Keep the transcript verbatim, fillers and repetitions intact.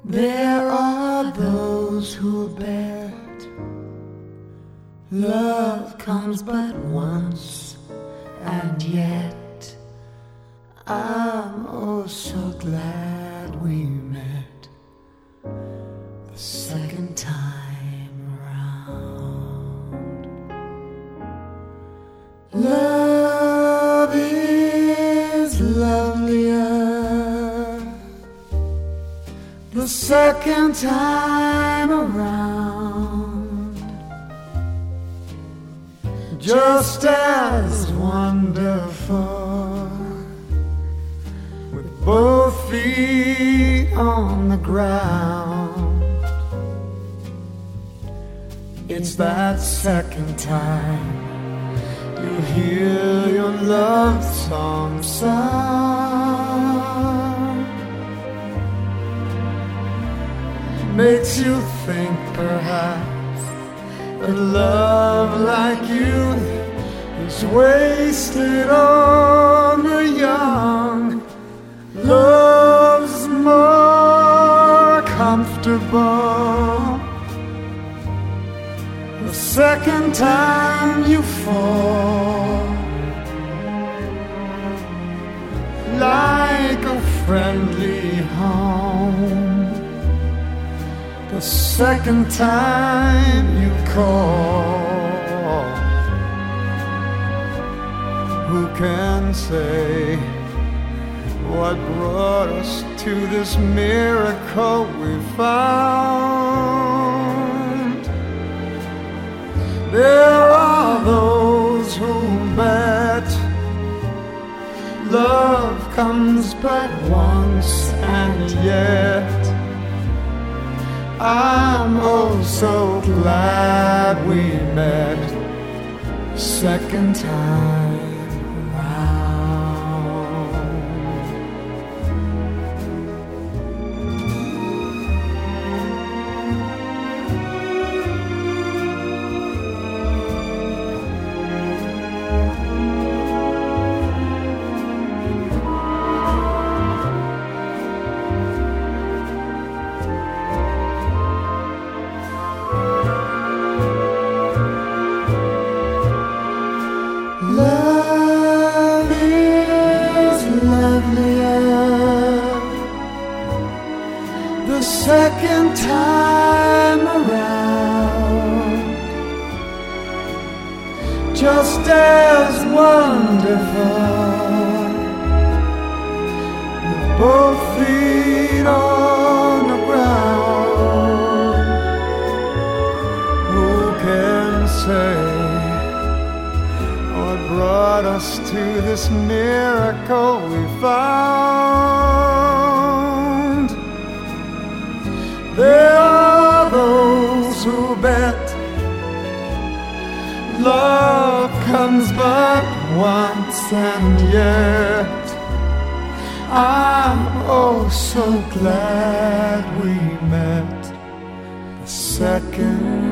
There are those who bet love comes but once, and yet I'm oh so glad we met the second time around. Love is lovelier the second time around, just as wonderful, with both feet on the ground. It's that second time you hear your love song sung. Makes you think perhaps that love like you is wasted on the young. Love's more comfortable the second time you fall, like a friendly home the second time you call. Who can say what brought us to this miracle we found? There are those who bet love comes but once, and yet I'm oh so glad we met second time Love is lovelier the second time around, just as wonderful, with both feet on the ground. Who can say brought us to this miracle we found? There are those who bet love comes but once, and yet I'm oh so glad we met the second